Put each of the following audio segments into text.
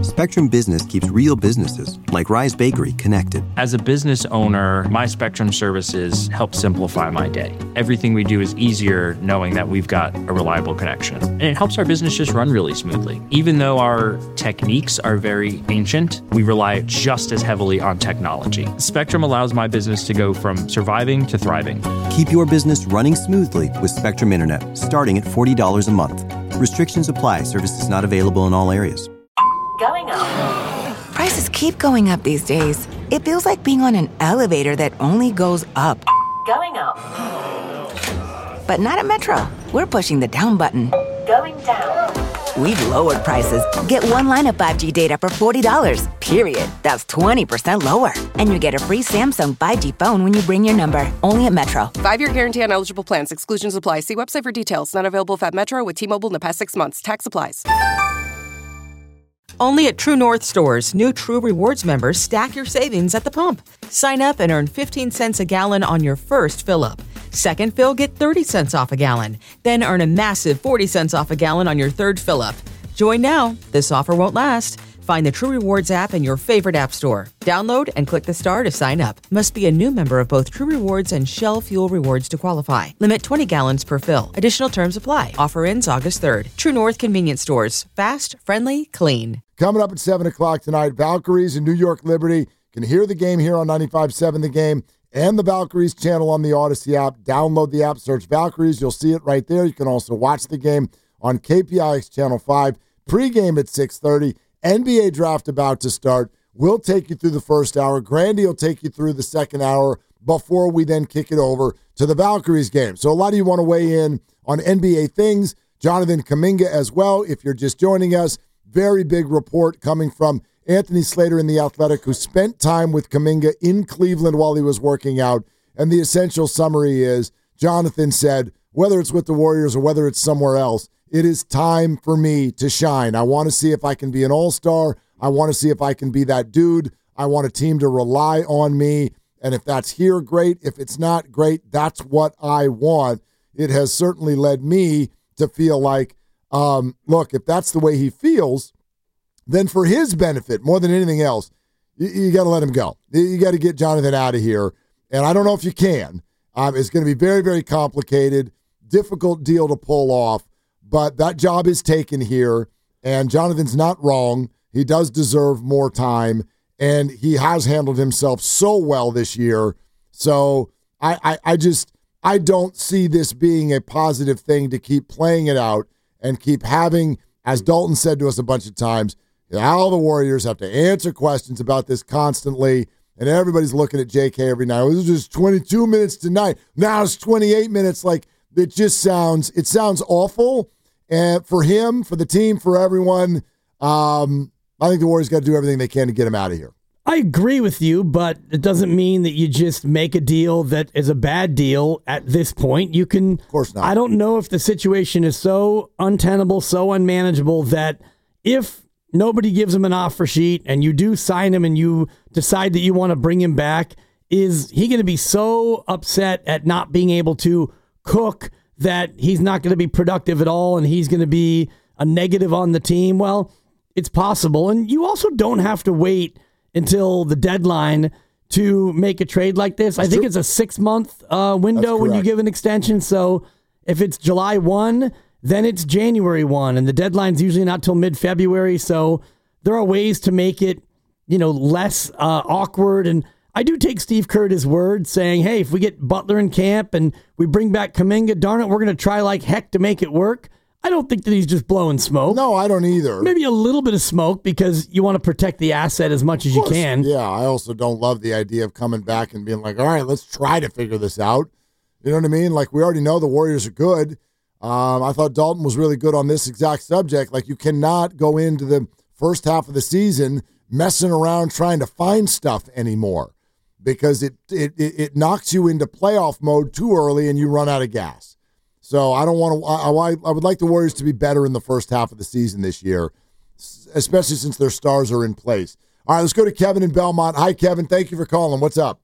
Spectrum Business keeps real businesses, like Rise Bakery, connected. As a business owner, my Spectrum services help simplify my day. Everything we do is easier knowing that we've got a reliable connection. And it helps our business just run really smoothly. Even though our techniques are very ancient, we rely just as heavily on technology. Spectrum allows my business to go from surviving to thriving. Keep your business running smoothly with Spectrum Internet, starting at $40 a month. Restrictions apply. Services not available in all areas. Going up. Prices keep going up these days. It feels like being on an elevator that only goes up. Going up. But not at Metro. We're pushing the down button. Going down. We've lowered prices. Get one line of 5G data for $40, period. That's 20% lower. And you get a free Samsung 5G phone when you bring your number. Only at Metro. 5-year guarantee on eligible plans. Exclusions apply. See website for details. Not available at Metro with T-Mobile in the past 6 months. Tax applies. Only at True North stores, new True Rewards members stack your savings at the pump. Sign up and earn 15 cents a gallon on your first fill-up. Second fill, get 30 cents off a gallon. Then earn a massive 40 cents off a gallon on your third fill-up. Join now. This offer won't last. Find the True Rewards app in your favorite app store. Download and click the star to sign up. Must be a new member of both True Rewards and Shell Fuel Rewards to qualify. Limit 20 gallons per fill. Additional terms apply. Offer ends August 3rd. True North Convenience Stores. Fast, friendly, clean. Coming up at 7 o'clock tonight, Valkyries and New York Liberty. Can hear the game here on 95.7 The Game and the Valkyries channel on the Odyssey app. Download the app, search Valkyries. You'll see it right there. You can also watch the game on KPIX Channel 5. Pre-game at 6:30. NBA draft about to start. We'll take you through the first hour. Grandy will take you through the second hour before we then kick it over to the Valkyries game. So a lot of you want to weigh in on NBA things. Jonathan Kuminga as well, if you're just joining us. Very big report coming from Anthony Slater in The Athletic, who spent time with Kuminga in Cleveland while he was working out. And the essential summary is, Jonathan said, whether it's with the Warriors or whether it's somewhere else, it is time for me to shine. I want to see if I can be an all-star. I want to see if I can be that dude. I want a team to rely on me. And if that's here, great. If it's not, great. That's what I want. It has certainly led me to feel like, look, if that's the way he feels, then for his benefit, more than anything else, you got to let him go. You got to get Jonathan out of here. And I don't know if you can. It's going to be very, very complicated, difficult deal to pull off. But that job is taken here, and Jonathan's not wrong. He does deserve more time, and he has handled himself so well this year. So I don't see this being a positive thing to keep playing it out and keep having, as Dalton said to us a bunch of times, all the Warriors have to answer questions about this constantly, and everybody's looking at JK every night. It was just 22 minutes tonight. Now it's 28 minutes. Like, it sounds awful. And for him, for the team, for everyone, I think the Warriors got to do everything they can to get him out of here. I agree with you, but it doesn't mean that you just make a deal that is a bad deal at this point. You can, of course not. I don't know if the situation is so untenable, so unmanageable that if nobody gives him an offer sheet and you do sign him and you decide that you want to bring him back, is he going to be so upset at not being able to cook that he's not going to be productive at all and he's going to be a negative on the team? Well, it's possible. And you also don't have to wait until the deadline to make a trade like this. I think it's a 6-month window when you give an extension. So if it's July 1, then it's January 1, and the deadline's usually not till mid-February. So there are ways to make it, less awkward. And I do take Steve Kerr at his word, saying, hey, if we get Butler in camp and we bring back Kuminga, darn it, we're going to try like heck to make it work. I don't think that he's just blowing smoke. No, I don't either. Maybe a little bit of smoke because you want to protect the asset as much as you can. Yeah, I also don't love the idea of coming back and being like, all right, let's try to figure this out. You know what I mean? Like, we already know the Warriors are good. I thought Dalton was really good on this exact subject. Like, you cannot go into the first half of the season messing around trying to find stuff anymore because it knocks you into playoff mode too early and you run out of gas. So I don't want to. I would like the Warriors to be better in the first half of the season this year, especially since their stars are in place. All right, let's go to Kevin in Belmont. Hi, Kevin. Thank you for calling. What's up?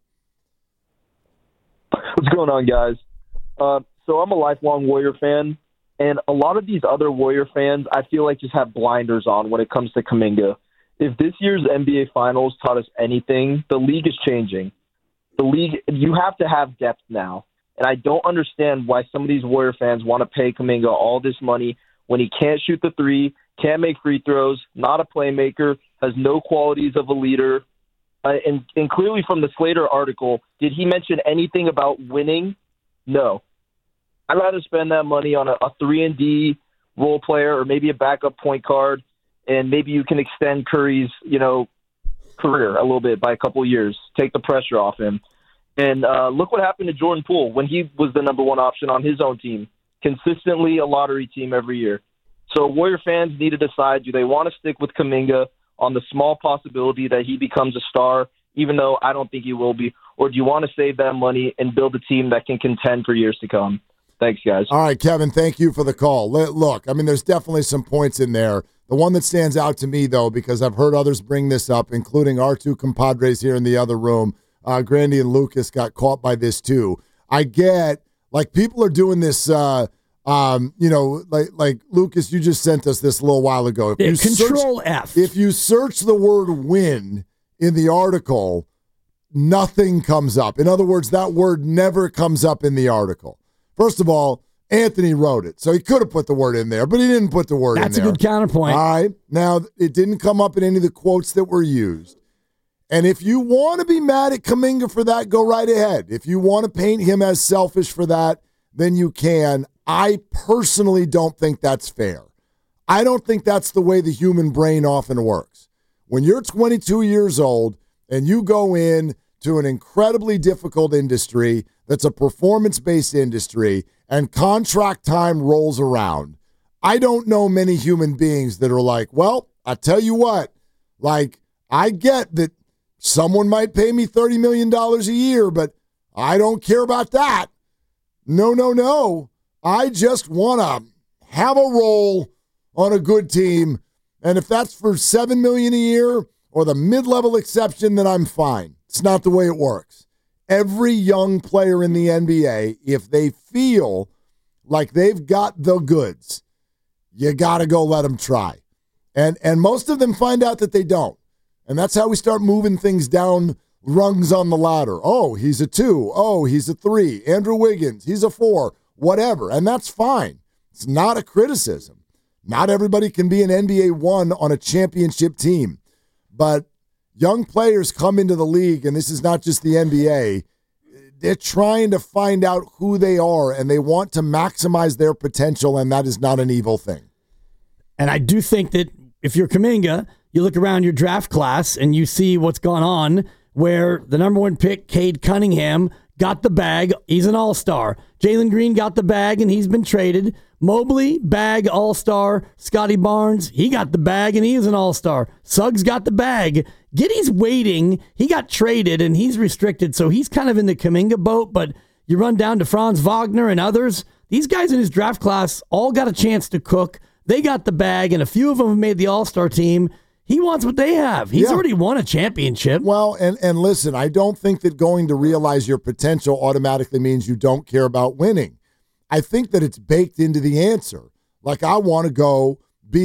What's going on, guys? So I'm a lifelong Warrior fan, and a lot of these other Warrior fans, I feel like just have blinders on when it comes to Kuminga. if this year's NBA Finals taught us anything, the league is changing. The league, you have to have depth now. And I don't understand why some of these Warrior fans want to pay Kuminga all this money when he can't shoot the three, can't make free throws, not a playmaker, has no qualities of a leader. And clearly from the Slater article, did he mention anything about winning? No. I'd rather spend that money on a 3-and-D role player or maybe a backup point guard, and maybe you can extend Curry's, career a little bit by a couple of years, take the pressure off him. And look what happened to Jordan Poole when he was the number one option on his own team, consistently a lottery team every year. So Warrior fans need to decide, do they want to stick with Kuminga on the small possibility that he becomes a star, even though I don't think he will be, or do you want to save that money and build a team that can contend for years to come? Thanks, guys. All right, Kevin, thank you for the call. Look, I mean, there's definitely some points in there. The one that stands out to me, though, because I've heard others bring this up, including our two compadres here in the other room, Grandy and Lucas got caught by this too. I get, like, people are doing this, like Lucas, you just sent us this a little while ago. F. If you search the word win in the article, nothing comes up. In other words, that word never comes up in the article. First of all, Anthony wrote it, so he could have put the word in there, but he didn't put the word in there. That's a good counterpoint. All right. Now, it didn't come up in any of the quotes that were used. And if you want to be mad at Kuminga for that, go right ahead. If you want to paint him as selfish for that, then you can. I personally don't think that's fair. I don't think that's the way the human brain often works. When you're 22 years old and you go in to an incredibly difficult industry that's a performance-based industry and contract time rolls around, I don't know many human beings that are like, well, I tell you what, like, I get that someone might pay me $30 million a year, but I don't care about that. No. I just want to have a role on a good team, and if that's for $7 million a year or the mid-level exception, then I'm fine. It's not the way it works. Every young player in the NBA, if they feel like they've got the goods, you got to go let them try. And most of them find out that they don't. And that's how we start moving things down rungs on the ladder. Oh, he's a 2. Oh, he's a 3. Andrew Wiggins, he's a 4. Whatever. And that's fine. It's not a criticism. Not everybody can be an NBA 1 on a championship team. But young players come into the league, and this is not just the NBA, they're trying to find out who they are, and they want to maximize their potential, and that is not an evil thing. And I do think that if you're Kuminga, you look around your draft class and you see what's gone on, where the number 1 pick, Cade Cunningham, got the bag. He's an all-star. Jalen Green got the bag, and he's been traded. Mobley, bag, all-star. Scotty Barnes, he got the bag, and he is an all-star. Suggs got the bag. Giddey's waiting. He got traded, and he's restricted, so he's kind of in the Kuminga boat, but you run down to Franz Wagner and others. These guys in his draft class all got a chance to cook. They got the bag, and a few of them have made the all-star team. He wants what they have. He's already won a championship. Well, and listen, I don't think that going to realize your potential automatically means you don't care about winning. I think that it's baked into the answer. Like, I want to go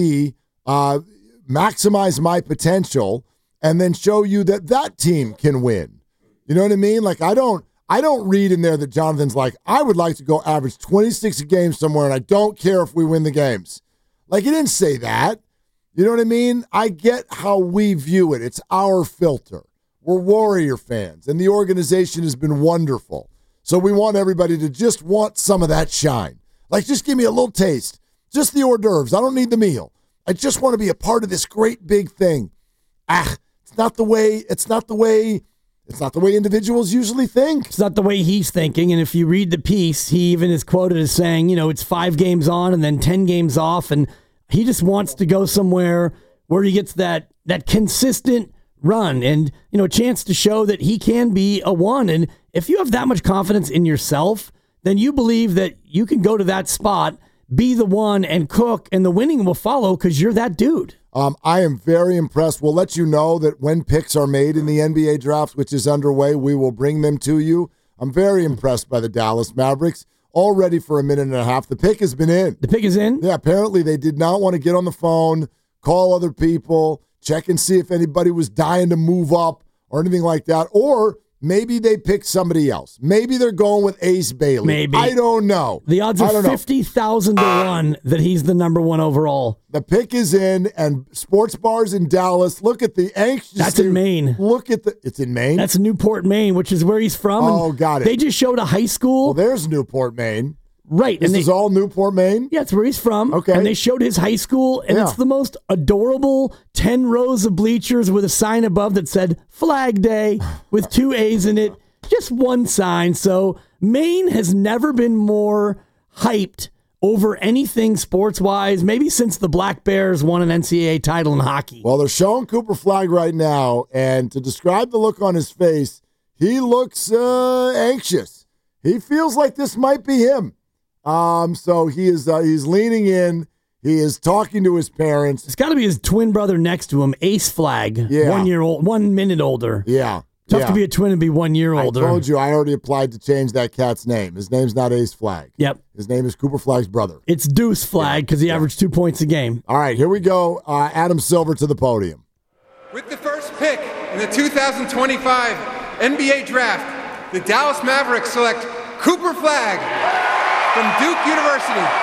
maximize my potential and then show you that team can win. You know what I mean? Like, I don't read in there that Jonathan's like, I would like to go average 26 a game somewhere, and I don't care if we win the games. Like, he didn't say that. You know what I mean? I get how we view it. It's our filter. We're Warrior fans, and the organization has been wonderful. So we want everybody to just want some of that shine. Like, just give me a little taste. Just the hors d'oeuvres. I don't need the meal. I just want to be a part of this great big thing. It's not the way individuals usually think. It's not the way he's thinking. And if you read the piece, he even is quoted as saying, it's 5 games on and then 10 games off, and he just wants to go somewhere where he gets that consistent run and, a chance to show that he can be a 1. And if you have that much confidence in yourself, then you believe that you can go to that spot, be the 1, and cook, and the winning will follow because you're that dude. I am very impressed. We'll let you know that when picks are made in the NBA draft, which is underway, we will bring them to you. I'm very impressed by the Dallas Mavericks. All ready for a minute and a half. The pick has been in. The pick is in? Yeah, apparently they did not want to get on the phone, call other people, check and see if anybody was dying to move up or anything like that. Or maybe they picked somebody else. Maybe they're going with Ace Bailey. Maybe. I don't know. The odds are 50,000 to 1 that he's the number one overall. The pick is in, and sports bars in Dallas. Look at the anxious. That's in Maine. It's in Maine? That's Newport, Maine, which is where he's from. Oh, got it. They just showed a high school. Well, there's Newport, Maine. Right. This is all Newport, Maine? Yeah, it's where he's from. Okay. And they showed his high school, and it's the most adorable 10 rows of bleachers with a sign above that said Flag Day with 2 A's in it. Just one sign. So Maine has never been more hyped over anything sports-wise, maybe since the Black Bears won an NCAA title in hockey. Well, they're showing Cooper Flagg right now, and to describe the look on his face, he looks anxious. He feels like this might be him. So he's leaning in. He is talking to his parents. It's got to be his twin brother next to him, Ace Flagg. Yeah. 1 year old, 1 minute older. Yeah. Tough to be a twin and be 1 year older. I told you I already applied to change that cat's name. His name's not Ace Flagg. Yep. His name is Cooper Flagg's brother. It's Deuce Flagg because he averaged 2 points a game. All right, here we go. Adam Silver to the podium. With the first pick in the 2025 NBA Draft, the Dallas Mavericks select Cooper Flagg from Duke University.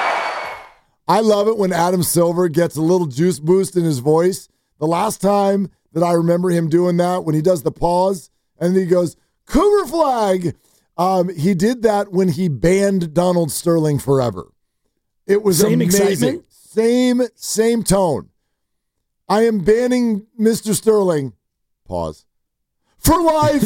I love it when Adam Silver gets a little juice boost in his voice. The last time that I remember him doing that, when he does the pause, and he goes, Cooper Flagg. He did that when he banned Donald Sterling forever. It was same amazing. Excitement? Same tone. I am banning Mr. Sterling. Pause. For life.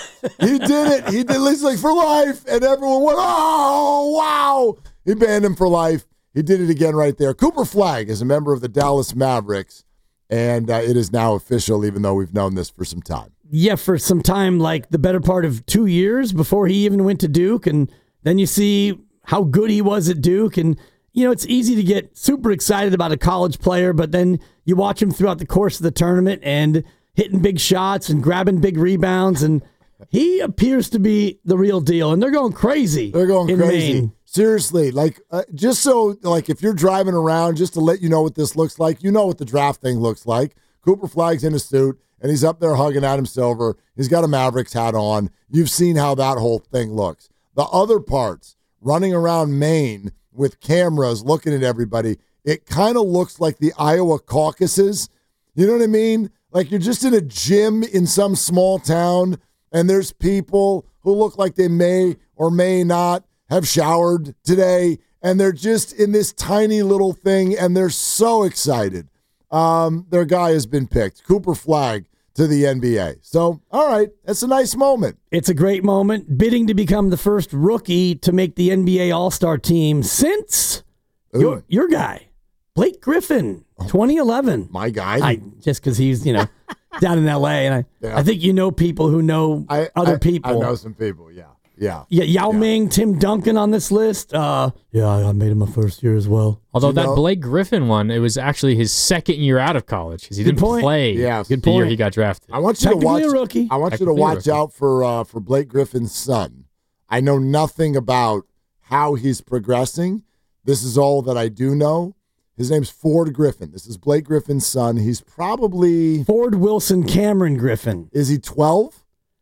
He did it. He did. He's like, for life. And everyone went, oh, wow. He banned him for life. He did it again right there. Cooper Flagg is a member of the Dallas Mavericks, and it is now official, even though we've known this for some time. Yeah, for some time, like the better part of 2 years before he even went to Duke. And then you see how good he was at Duke. And, you know, it's easy to get super excited about a college player, but then you watch him throughout the course of the tournament and hitting big shots and grabbing big rebounds. And he appears to be the real deal. And they're going crazy. They're going crazy. Maine. Seriously, like, just so, like, if you're driving around, just to let you know what this looks like, you know what the draft thing looks like. Cooper Flagg's in a suit, and he's up there hugging Adam Silver. He's got a Mavericks hat on. You've seen how that whole thing looks. The other parts, running around Maine with cameras looking at everybody, it kind of looks like the Iowa caucuses. You know what I mean? Like, you're just in a gym in some small town, and there's people who look like they may or may not have showered today, and they're just in this tiny little thing, and they're so excited. Their guy has been picked, Cooper Flagg, to the NBA. So, all right, that's a nice moment. It's a great moment. Bidding to become the first rookie to make the NBA All-Star team since your guy, Blake Griffin, 2011. My guy? Just because he's, down in L.A., and I think you know people who know other people. I know some people, yeah. Yeah. Yao Ming, Tim Duncan on this list. I made him a first year as well. Although that Blake Griffin one, it was actually his second year out of college because he didn't play the year he got drafted. I want you to watch. A rookie. I want you to watch out for Blake Griffin's son. I know nothing about how he's progressing. This is all that I do know. His name's Ford Griffin. This is Blake Griffin's son. He's probably Ford Wilson Cameron Griffin. Is he 12?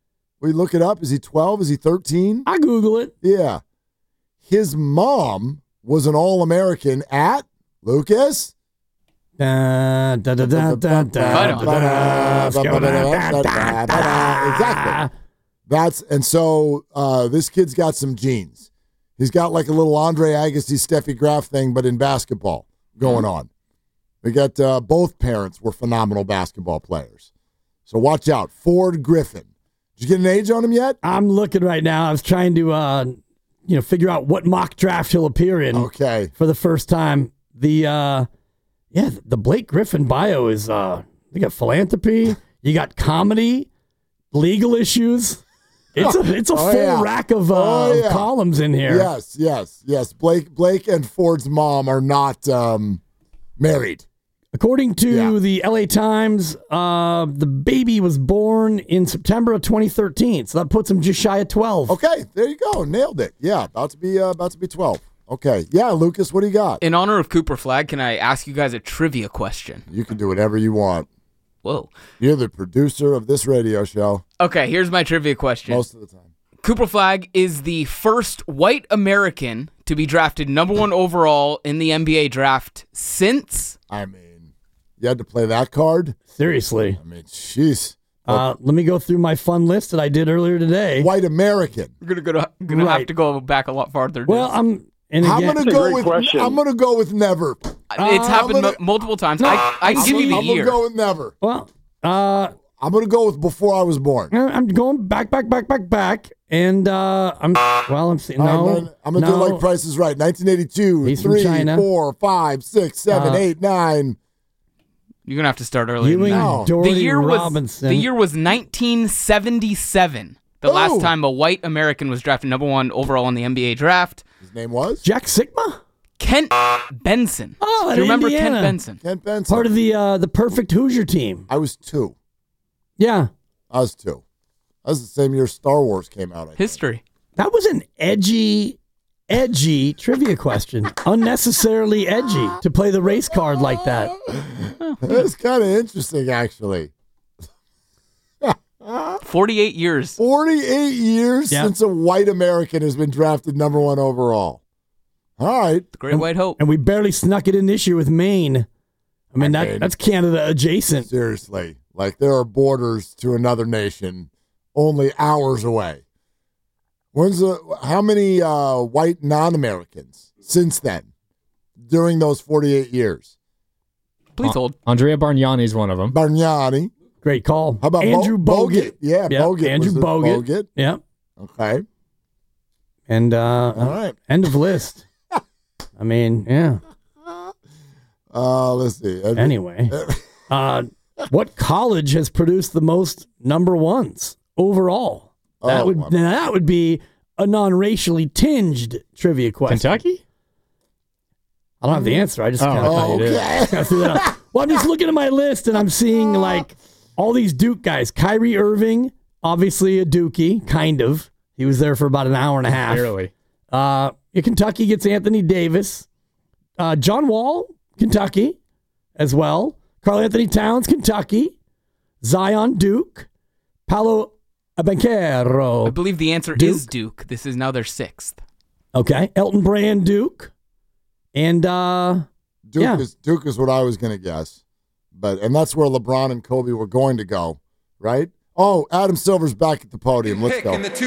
We look it up. Is he 12? Is he 13? I Google it. Yeah. His mom was an All-American at Lucas. Exactly. This kid's got some genes. He's got like a little Andre Agassi, Steffi Graf thing, but in basketball going on. We got both parents were phenomenal basketball players. So watch out. Ford Griffin. Did you get an age on him yet? I'm looking right now. I was trying to, figure out what mock draft he'll appear in. Okay. For the first time. The Blake Griffin bio is, you got philanthropy, you got comedy, legal issues. It's a full rack of columns in here. Yes. Blake and Ford's mom are not married. According to the LA Times, the baby was born in September of 2013, so that puts him just shy of 12. Okay, there you go. Nailed it. Yeah, about to be 12. Okay. Yeah, Lucas, what do you got? In honor of Cooper Flagg, can I ask you guys a trivia question? You can do whatever you want. Whoa. You're the producer of this radio show. Okay, here's my trivia question. Most of the time. Cooper Flagg is the first white American to be drafted number 1 overall in the NBA draft since... I mean, you had to play that card? Seriously. I mean, jeez. Let me go through my fun list that I did earlier today. White American. We're gonna have to go back a lot farther. Well, I'm gonna go with never. It's happened multiple times. I give you the year. I'm gonna go with never. Well, I'm gonna go with before I was born. I'm going back, and I'm seeing no. I'm gonna do it like Price is Right. 1982, He's 3, from China. 4, 5, 6, 7, 8, 9. You're gonna have to start earlier. Ewing than that. Doherty Robinson. The year was 1977. The last time a white American was drafted number 1 overall in the NBA draft. His name was Jack Sigma. Kent Benson. Oh, do you remember Indiana. Kent Benson? Kent Benson. Part of the perfect Hoosier team. I was 2. Yeah. I was 2. That was the same year Star Wars came out. History. That was an edgy trivia question. Unnecessarily edgy to play the race card like that. That's kind of interesting, actually. 48 years. 48 years since a white American has been drafted number 1 overall. All right. The Great White Hope. And we barely snuck it in this year with Maine. I mean, that's Canada adjacent. Seriously. Like, there are borders to another nation only hours away. How many white non-Americans since then, during those 48 years? Please hold. Andrea Bargnani is one of them. Bargnani. Great call. How about Andrew Bogut? Yeah, yep. Bogut. Andrew Bogut. Yeah. Okay. And all right. End of list. I mean, yeah. Let's see. Anyway, what college has produced the most number 1s overall? That would be a non-racially tinged trivia question. Kentucky? I don't have the answer. I just kind of thought you did. Threw that out. Well, I'm just looking at my list and I'm seeing like all these Duke guys. Kyrie Irving, obviously a Dookie, kind of. He was there for about an hour and a half. Barely. Kentucky gets Anthony Davis. John Wall, Kentucky, as well. Karl Anthony Towns, Kentucky. Zion, Duke. Paolo Banchero. I believe the answer is Duke. This is now their 6th. Okay. Elton Brand, Duke. And Duke is what I was going to guess. And that's where LeBron and Kobe were going to go, right? Oh, Adam Silver's back at the podium. Let's go. In the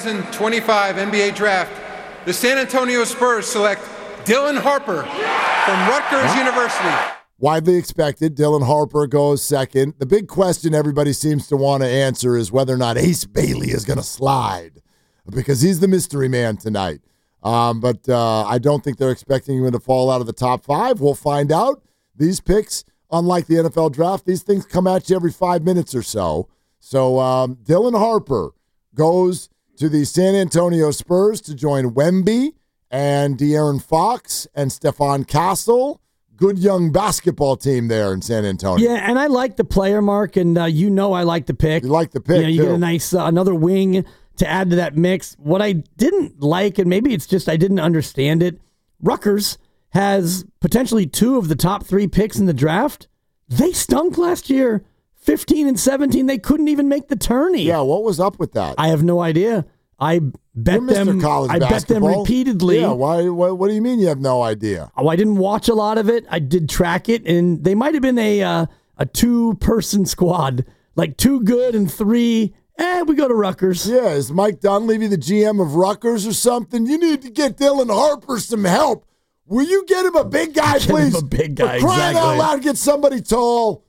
2025 NBA Draft, the San Antonio Spurs select Dylan Harper from Rutgers University. Widely expected, Dylan Harper goes second. The big question everybody seems to want to answer is whether or not Ace Bailey is going to slide, because he's the mystery man tonight. But I don't think they're expecting him to fall out of the top 5. We'll find out. These picks, unlike the NFL draft, these things come at you every 5 minutes or so. So Dylan Harper goes to the San Antonio Spurs to join Wemby and De'Aaron Fox and Stephon Castle. Good young basketball team there in San Antonio. Yeah, and I like the player, Mark, and I like the pick. You like the pick, you too. get a nice another wing to add to that mix. What I didn't like, and maybe it's just I didn't understand it, Rutgers has potentially 2 of the top 3 picks in the draft. They stunk last year. 15 and 17, they couldn't even make the tourney. Yeah, what was up with that? I have no idea. I bet them. I bet them repeatedly. Yeah, why? What do you mean you have no idea? Oh, I didn't watch a lot of it. I did track it, and they might have been a 2-person squad, like 2 good and 3. We go to Rutgers. Yeah, is Mike Dunleavy the GM of Rutgers or something? You need to get Dylan Harper some help. Will you get him a big guy, please? Get him a big guy, For crying out loud, get somebody tall.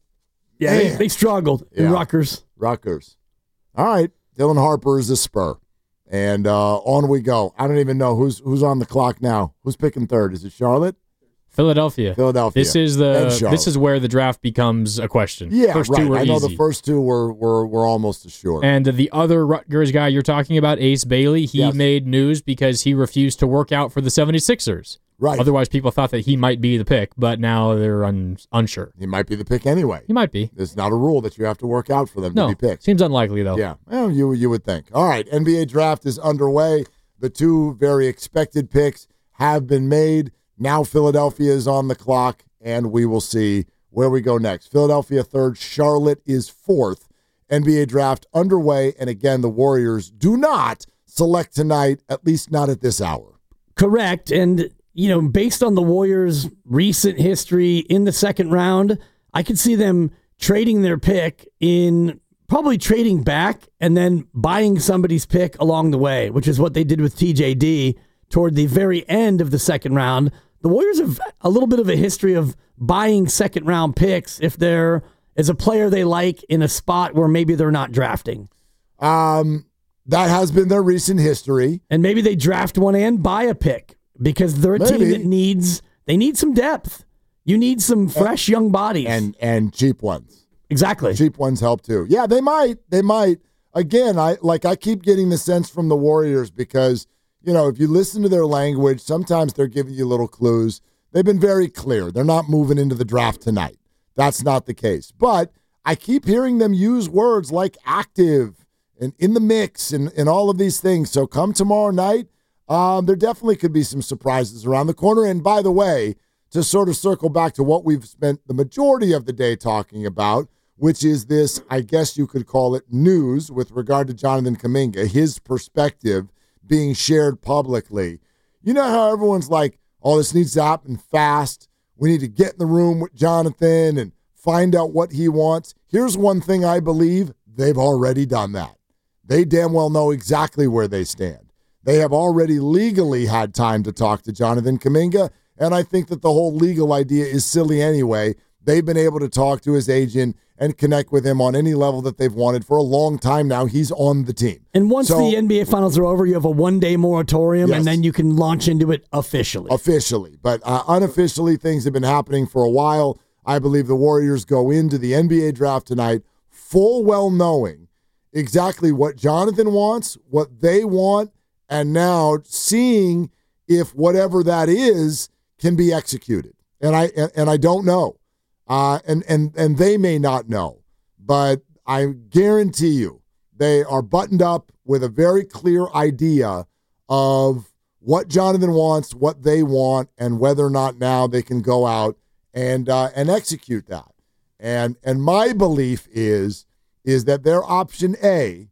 Yeah, they struggled in Rutgers. Rutgers. All right. Dylan Harper is a Spur. And on we go. I don't even know who's on the clock now. Who's picking third? Is it Charlotte? Philadelphia. This is where the draft becomes a question. Yeah, first right. 2 were I know easy. the first 2 were almost assured. And the other Rutgers guy you're talking about, Ace Bailey, he made news because he refused to work out for the 76ers. Right. Otherwise, people thought that he might be the pick, but now they're unsure. He might be the pick anyway. He might be. There's not a rule that you have to work out for them to be picked. Seems unlikely, though. Yeah, well, you would think. All right, NBA draft is underway. The 2 very expected picks have been made. Now Philadelphia is on the clock, and we will see where we go next. Philadelphia 3rd, Charlotte is 4th. NBA draft underway, and again, the Warriors do not select tonight, at least not at this hour. Correct, and based on the Warriors' recent history in the second round, I could see them trading their pick probably trading back and then buying somebody's pick along the way, which is what they did with TJD toward the very end of the second round. The Warriors have a little bit of a history of buying second-round picks if there is a player they like in a spot where maybe they're not drafting. That has been their recent history. And maybe they draft one and buy a pick because they're a team that need some depth. You need some fresh young bodies. And cheap ones. Exactly. Cheap ones help too. Yeah, they might. Again, I keep getting the sense from the Warriors because, if you listen to their language, sometimes they're giving you little clues. They've been very clear. They're not moving into the draft tonight. That's not the case. But I keep hearing them use words like active and in the mix and all of these things. So come tomorrow night, there definitely could be some surprises around the corner. And by the way, to sort of circle back to what we've spent the majority of the day talking about, which is this, I guess you could call it news with regard to Jonathan Kuminga, his perspective being shared publicly. You know how everyone's like, oh, this needs to happen fast. We need to get in the room with Jonathan and find out what he wants. Here's one thing I believe, they've already done that. They damn well know exactly where they stand. They have already legally had time to talk to Jonathan Kuminga, and I think that the whole legal idea is silly anyway. They've been able to talk to his agent and connect with him on any level that they've wanted for a long time now. He's on the team. And once the NBA Finals are over, you have a one-day moratorium, and then you can launch into it officially. Officially. But unofficially, things have been happening for a while. I believe the Warriors go into the NBA draft tonight full well knowing exactly what Jonathan wants, what they want, and now seeing if whatever that is can be executed. And I don't know. And they may not know, but I guarantee you they are buttoned up with a very clear idea of what Jonathan wants, what they want, and whether or not now they can go out and execute that. And my belief is that their option A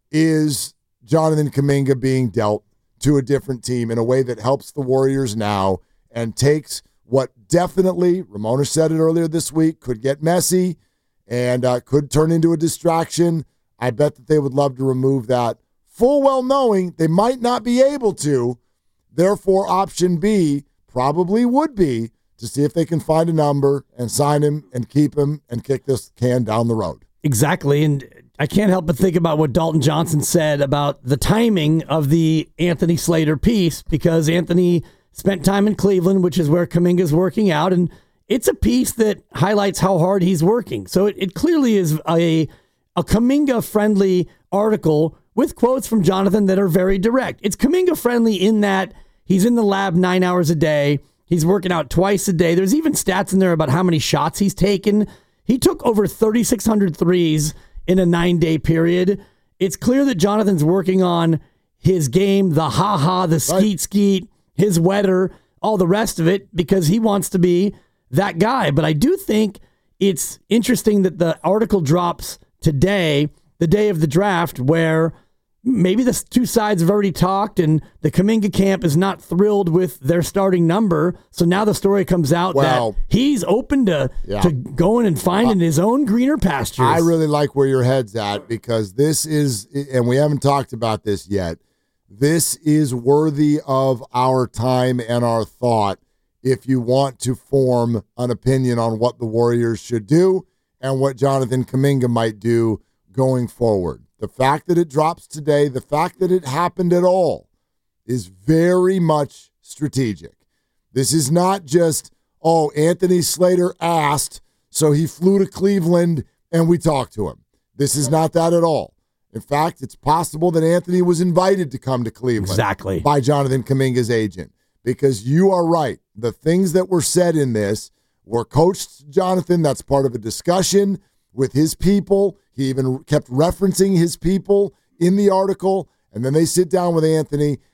is Jonathan Kuminga being dealt to a different team in a way that helps the Warriors now and takes what definitely, Ramona said it earlier this week, could get messy and could turn into a distraction. I bet that they would love to remove that, full well knowing they might not be able to. Therefore, option B probably would be to see if they can find a number and sign him and keep him and kick this can down the road. Exactly, and I can't help but think about what Dalton Johnson said about the timing of the Anthony Slater piece, because Anthony spent time in Cleveland, which is where Kuminga's working out, and it's a piece that highlights how hard he's working. So it clearly is a Kuminga-friendly article with quotes from Jonathan that are very direct. It's Kuminga-friendly in that he's in the lab 9 hours a day. He's working out twice a day. There's even stats in there about how many shots he's taken. He took over 3,600 threes in a 9-day period. It's clear that Jonathan's working on his game, the ha-ha, the skeet-skeet, his weather, all the rest of it, because he wants to be that guy. But I do think it's interesting that the article drops today, the day of the draft, where maybe the two sides have already talked and the Kuminga camp is not thrilled with their starting number. So now the story comes out that he's open to going and finding his own greener pastures. I really like where your head's at, because this is, and we haven't talked about this yet, this is worthy of our time and our thought if you want to form an opinion on what the Warriors should do and what Jonathan Kuminga might do going forward. The fact that it drops today, the fact that it happened at all, is very much strategic. This is not just, Anthony Slater asked, so he flew to Cleveland and we talked to him. This is not that at all. In fact, it's possible that Anthony was invited to come to Cleveland by Jonathan Kuminga's agent, because you are right. The things that were said in this were coached Jonathan. That's part of a discussion with his people. He even kept referencing his people in the article, and then they sit down with Anthony,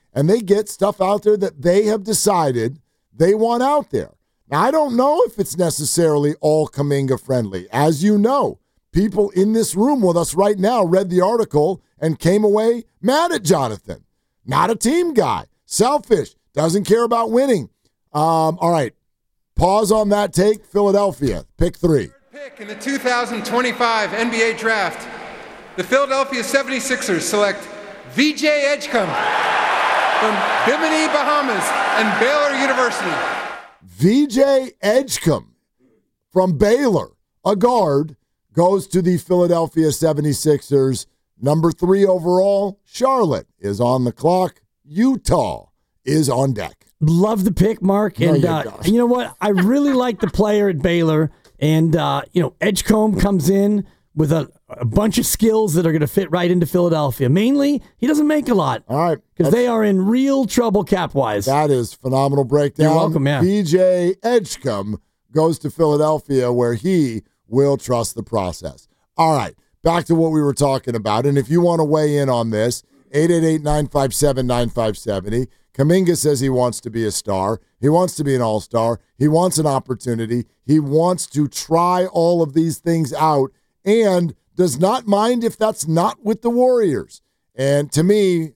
and they get stuff out there that they have decided they want out there. Now, I don't know if it's necessarily all Kuminga friendly. As you know, people in this room with us right now read the article and came away mad at Jonathan. Not a team guy. Selfish. Doesn't care about winning. All right. Pause on that take. Philadelphia. Pick 3. Pick in the 2025 NBA Draft, the Philadelphia 76ers select VJ Edgecombe from Bimini, Bahamas and Baylor University. VJ Edgecombe from Baylor, a guard, goes to the Philadelphia 76ers. Number 3 overall, Charlotte is on the clock. Utah is on deck. Love the pick, Mark. And you know what? I really like the player at Baylor. And, Edgecombe comes in with a bunch of skills that are going to fit right into Philadelphia. Mainly, he doesn't make a lot. All right. Because they are in real trouble cap-wise. That is phenomenal breakdown. You're welcome, yeah. VJ Edgecombe goes to Philadelphia where he will trust the process. All right. Back to what we were talking about. And if you want to weigh in on this, 888-957-9570. Kuminga says he wants to be a star. He wants to be an all-star. He wants an opportunity. He wants to try all of these things out and does not mind if that's not with the Warriors. And to me,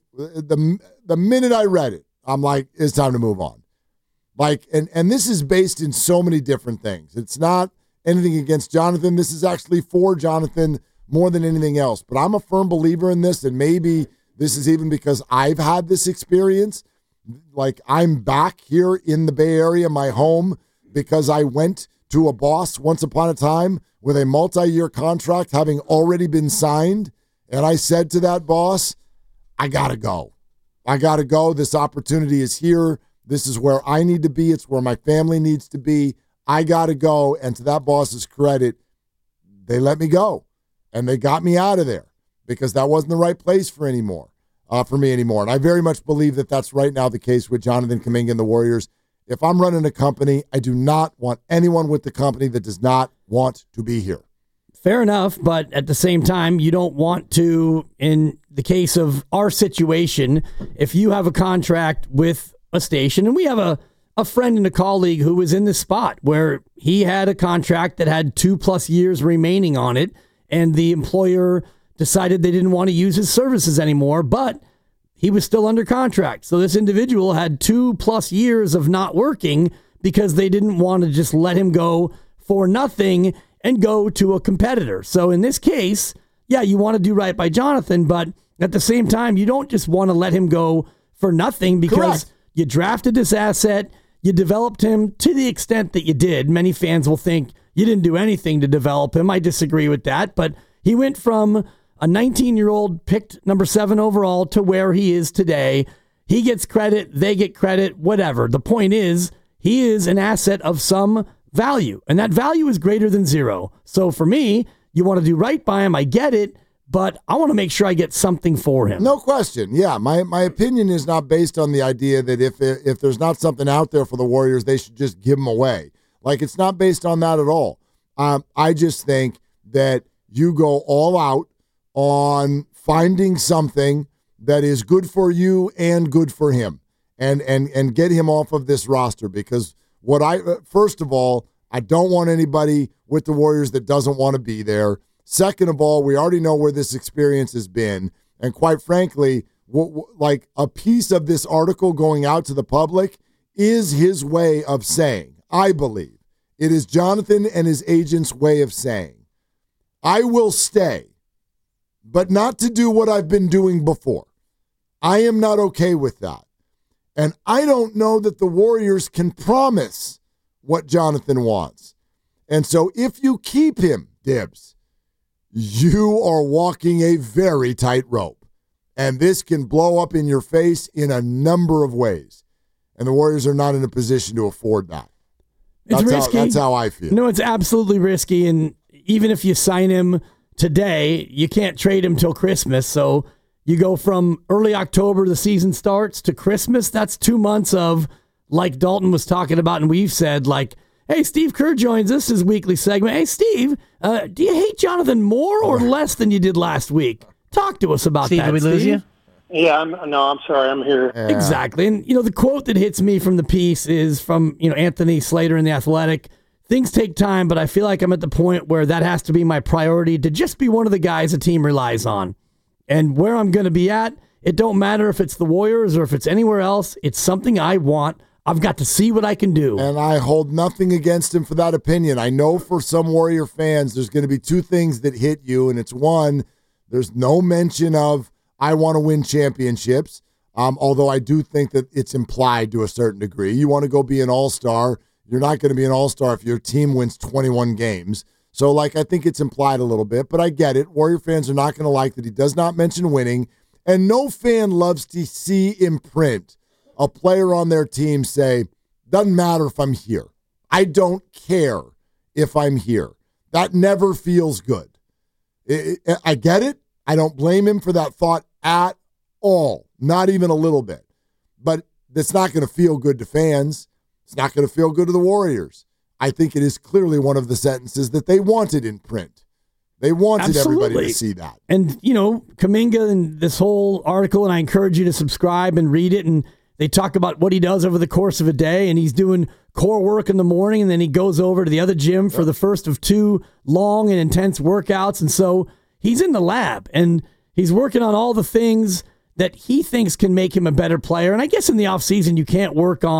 the minute I read it, I'm like, it's time to move on. Like, and this is based in so many different things. It's not anything against Jonathan. This is actually for Jonathan more than anything else. But I'm a firm believer in this, and maybe this is even because I've had this experience. Like, I'm back here in the Bay Area, my home, because I went to a boss once upon a time with a multi-year contract having already been signed. And I said to that boss, I got to go. I got to go. This opportunity is here. This is where I need to be. It's where my family needs to be. I got to go. And to that boss's credit, they let me go. And they got me out of there because that wasn't the right place for me anymore. And I very much believe that that's right now the case with Jonathan Kuminga and the Warriors. If I'm running a company, I do not want anyone with the company that does not want to be here. Fair enough, but at the same time, you don't want to, in the case of our situation, if you have a contract with a station, and we have a friend and a colleague who was in this spot where he had a contract that had 2+ years remaining on it, and the employer decided they didn't want to use his services anymore, but he was still under contract. So this individual had 2+ years of not working because they didn't want to just let him go for nothing and go to a competitor. So in this case, yeah, you want to do right by Jonathan, but at the same time, you don't just want to let him go for nothing because Correct. You drafted this asset, you developed him to the extent that you did. Many fans will think you didn't do anything to develop him. I disagree with that, but he went from a 19-year-old picked number 7 overall to where he is today. He gets credit, they get credit, whatever. The point is, he is an asset of some value, and that value is greater than 0. So for me, you want to do right by him, I get it, but I want to make sure I get something for him. No question. Yeah, my opinion is not based on the idea that if there's not something out there for the Warriors, they should just give him away. Like, it's not based on that at all. I just think that you go all out on finding something that is good for you and good for him and get him off of this roster because first of all, I don't want anybody with the Warriors that doesn't want to be there. Second of all, we already know where this experience has been. And quite frankly, like a piece of this article going out to the public is his way of saying, I believe, it is Jonathan and his agent's way of saying, I will stay, but not to do what I've been doing before. I am not okay with that. And I don't know that the Warriors can promise what Jonathan wants. And so if you keep him, Dibs, you are walking a very tight rope. And this can blow up in your face in a number of ways. And the Warriors are not in a position to afford that. It's risky. That's how I feel. No, it's absolutely risky. And even if you sign him today, you can't trade him till Christmas. So you go from early October, the season starts, to Christmas. That's 2 months of, like Dalton was talking about and we've said, like, hey, Steve Kerr joins us, his weekly segment. Hey, Steve, do you hate Jonathan more or less than you did last week? Talk to us about Steve, that, did we lose you? Yeah, I'm sorry, I'm here. Yeah. Exactly. And, the quote that hits me from the piece is from, Anthony Slater in The Athletic. Things take time, but I feel like I'm at the point where that has to be my priority, to just be one of the guys a team relies on. And where I'm going to be at, it don't matter if it's the Warriors or if it's anywhere else. It's something I want. I've got to see what I can do. And I hold nothing against him for that opinion. I know for some Warrior fans, there's going to be two things that hit you, and it's one, there's no mention of I want to win championships, although I do think that it's implied to a certain degree. You want to go be an all-star. You're not going to be an all-star if your team wins 21 games. So, I think it's implied a little bit, but I get it. Warrior fans are not going to like that he does not mention winning, and no fan loves to see in print a player on their team say, doesn't matter if I'm here. I don't care if I'm here. That never feels good. I get it. I don't blame him for that thought at all, not even a little bit. But it's not going to feel good to fans. It's not going to feel good to the Warriors. I think it is clearly one of the sentences that they wanted in print. They wanted everybody to see that. And, Kuminga and this whole article, and I encourage you to subscribe and read it, and they talk about what he does over the course of a day, and he's doing core work in the morning, and then he goes over to the other gym for the first of 2 long and intense workouts. And so he's in the lab, and he's working on all the things that he thinks can make him a better player. And I guess in the offseason, you can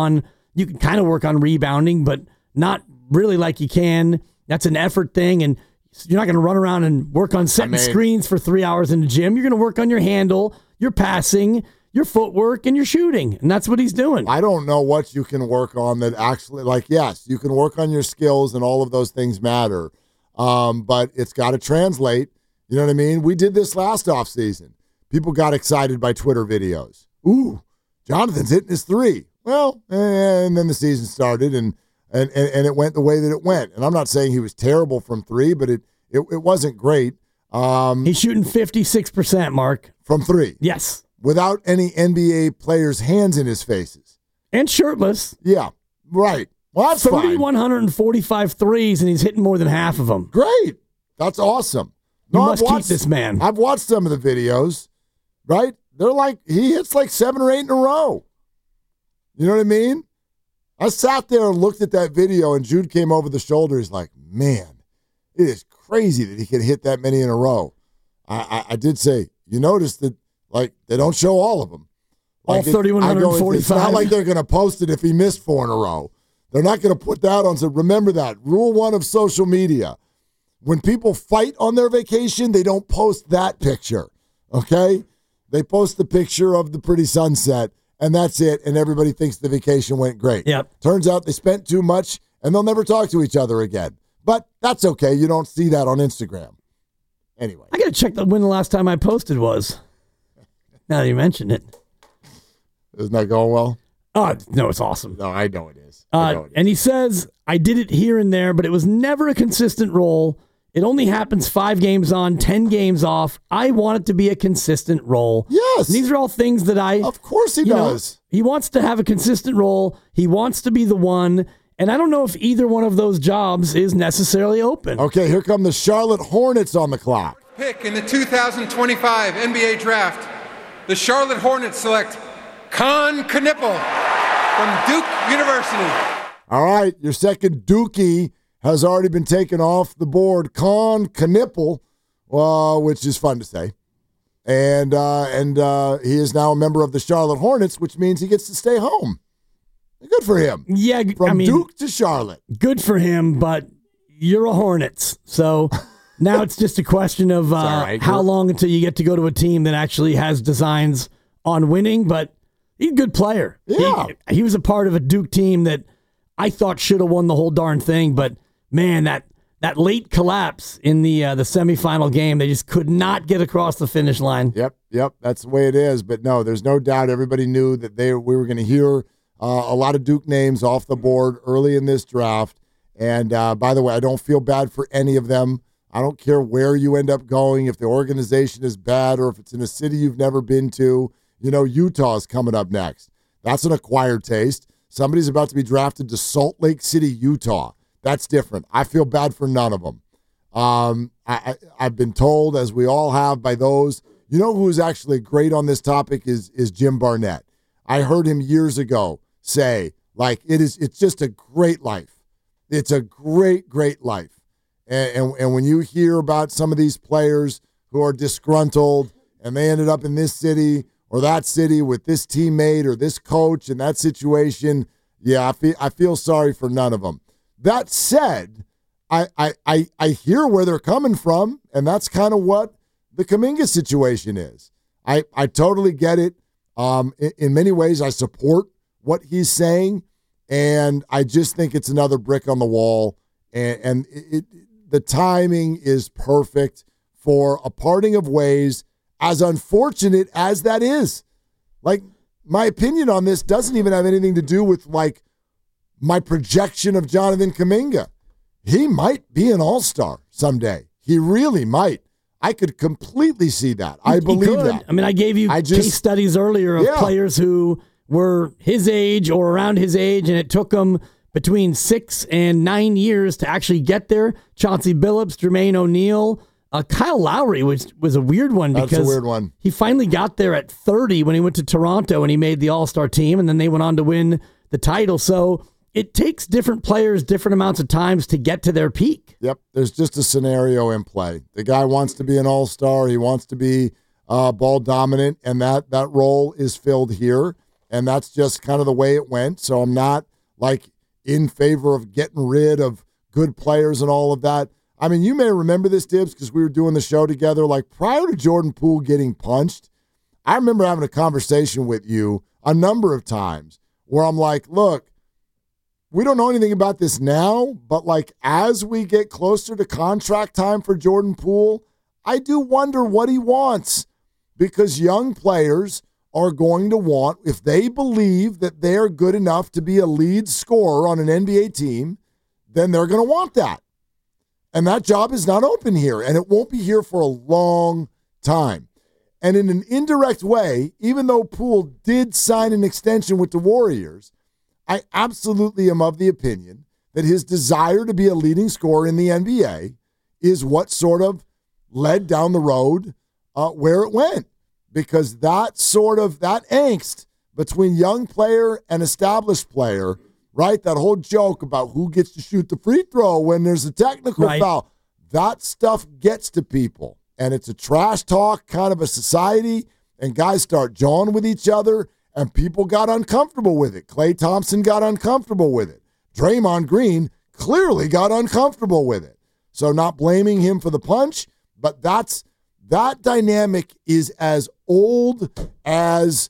kind of work on rebounding, but not really like you can. That's an effort thing, and you're not going to run around and work on setting screens for 3 hours in the gym. You're going to work on your handle, your passing, your footwork, and your shooting, and that's what he's doing. I don't know what you can work on that actually, yes, you can work on your skills, and all of those things matter, but it's got to translate. You know what I mean? We did this last offseason. People got excited by Twitter videos. Ooh, Jonathan's hitting his 3. Well, and then the season started, and it went the way that it went. And I'm not saying he was terrible from 3, but it wasn't great. He's shooting 56%, Mark. From 3? Yes. Without any NBA players' hands in his faces. And shirtless. Yeah, right. Well, that's 3,145 threes, and he's hitting more than half of them. Great. That's awesome. You must keep this man. I've watched some of the videos, right? They're he hits 7 or 8 in a row. You know what I mean? I sat there and looked at that video, and Jude came over the shoulder. He's like, man, it is crazy that he can hit that many in a row. I did say, you notice that, they don't show all of them. All 3,145. It's not like they're going to post it if he missed 4 in a row. They're not going to put that on. So remember that. Rule 1 of social media. When people fight on their vacation, they don't post that picture, okay? They post the picture of the pretty sunset, and that's it, and everybody thinks the vacation went great. Yep. Turns out they spent too much, and they'll never talk to each other again. But that's okay. You don't see that on Instagram. Anyway. I got to check when the last time I posted was. Now that you mentioned it. Isn't that going well? Oh, no, it's awesome. No, I know it is. And he says, I did it here and there, but it was never a consistent role. It only happens 5 games on, 10 games off. I want it to be a consistent role. Yes. And these are all things that Of course he does. He wants to have a consistent role. He wants to be the one. And I don't know if either one of those jobs is necessarily open. Okay, here come the Charlotte Hornets on the clock. Pick in the 2025 NBA Draft. The Charlotte Hornets select Con Knippel from Duke University. All right, your second Dookie has already been taken off the board. Con Knippel, which is fun to say. And he is now a member of the Charlotte Hornets, which means he gets to stay home. Good for him. Yeah, From Duke to Charlotte. Good for him, but you're a Hornets. So now it's just a question of how long until you get to go to a team that actually has designs on winning. But he's a good player. Yeah. He was a part of a Duke team that I thought should have won the whole darn thing. But, man, that late collapse in the semifinal game, they just could not get across the finish line. Yep. That's the way it is. But, no, there's no doubt everybody knew that we were going to hear a lot of Duke names off the board early in this draft. And, by the way, I don't feel bad for any of them. I don't care where you end up going, if the organization is bad or if it's in a city you've never been to. You know, Utah's coming up next. That's an acquired taste. Somebody's about to be drafted to Salt Lake City, Utah. That's different. I feel bad for none of them. I've been told, as we all have by those You know who's actually great on this topic is Jim Barnett. I heard him years ago say, like, it's just a great life. It's a great, great life. And when you hear about some of these players who are disgruntled and they ended up in this city or that city with this teammate or this coach and that situation, yeah, I feel sorry for none of them. That said, I hear where they're coming from, and that's kind of what the Kuminga situation is. I totally get it. In many ways, I support what he's saying, and I just think it's another brick on the wall, and the timing is perfect for a parting of ways, as unfortunate as that is. Like, my opinion on this doesn't even have anything to do with, like, my projection of Jonathan Kuminga. He might be an all-star someday. He really might. I could completely see that. I believe that. I mean, I gave you case studies earlier of players who were his age or around his age, and it took them between 6 and 9 years to actually get there. Chauncey Billups, Jermaine O'Neal, Kyle Lowry, which was a weird one because that's a weird one. He finally got there at 30 when he went to Toronto and he made the All-Star team, and then they went on to win the title. So it takes different players different amounts of times to get to their peak. Yep, there's just a scenario in play. The guy wants to be an all-star. He wants to be ball dominant, and that role is filled here, and that's just kind of the way it went. So I'm not, like, in favor of getting rid of good players and all of that. I mean, you may remember this, Dibs, because we were doing the show together. Like, prior to Jordan Poole getting punched, I remember having a conversation with you a number of times where I'm like, look, we don't know anything about this now, but, like, as we get closer to contract time for Jordan Poole, I do wonder what he wants, because young players are going to want, if they believe that they're good enough to be a lead scorer on an NBA team, then they're going to want that. And that job is not open here, and it won't be here for a long time. And in an indirect way, even though Poole did sign an extension with the Warriors, I absolutely am of the opinion that his desire to be a leading scorer in the NBA is what sort of led down the road where it went. Because that angst between young player and established player, right? That whole joke about who gets to shoot the free throw when there's a technical foul, that stuff gets to people. And it's a trash talk kind of a society, and guys start jawing with each other, and people got uncomfortable with it. Klay Thompson got uncomfortable with it. Draymond Green clearly got uncomfortable with it. So not blaming him for the punch, but that dynamic is as old as,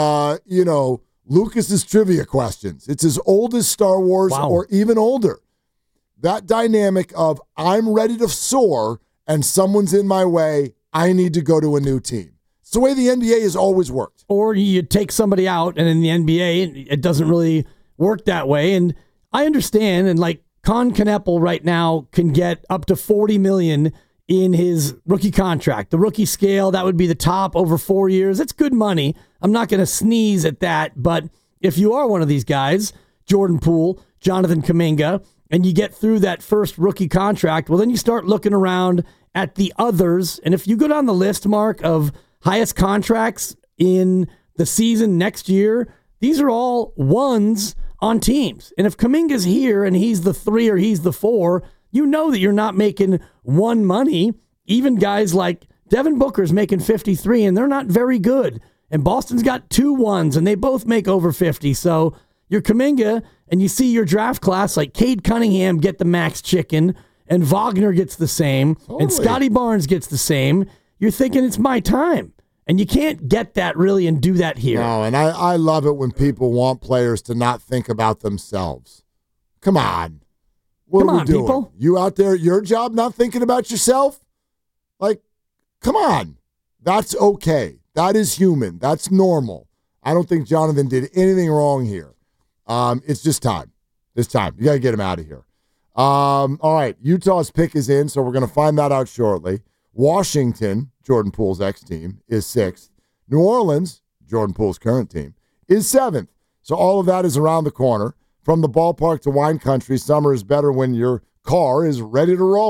Lucas's trivia questions. It's as old as Star Wars or even older. That dynamic of I'm ready to soar and someone's in my way, I need to go to a new team. It's the way the NBA has always worked. Or you take somebody out, and in the NBA, it doesn't really work that way. And I understand, and like Con Kneppel right now can get up to $40 million in his rookie contract. The rookie scale, that would be the top over 4 years. It's good money. I'm not going to sneeze at that, but if you are one of these guys, Jordan Poole, Jonathan Kuminga, and you get through that first rookie contract, well, then you start looking around at the others. And if you go down the list, Mark, of highest contracts in the season next year, these are all ones on teams. And if Kuminga's here and he's the 3 or he's the 4, you know that you're not making one money. Even guys like Devin Booker's making 53, and they're not very good. And Boston's got 2 1s, and they both make over 50. So you're Kuminga, and you see your draft class like Cade Cunningham get the max chicken, and Wagner gets the same, and Scotty Barnes gets the same. You're thinking it's my time. And you can't get that really and do that here. No, and I love it when people want players to not think about themselves. Come on. What are we doing? People. You out there, your job, not thinking about yourself? Like, come on. That's okay. That is human. That's normal. I don't think Jonathan did anything wrong here. It's just time. It's time. You got to get him out of here. All right. Utah's pick is in, so we're going to find that out shortly. Washington, Jordan Poole's ex-team, is 6th. New Orleans, Jordan Poole's current team, is 7th. So all of that is around the corner. From the ballpark to wine country, summer is better when your car is ready to roll.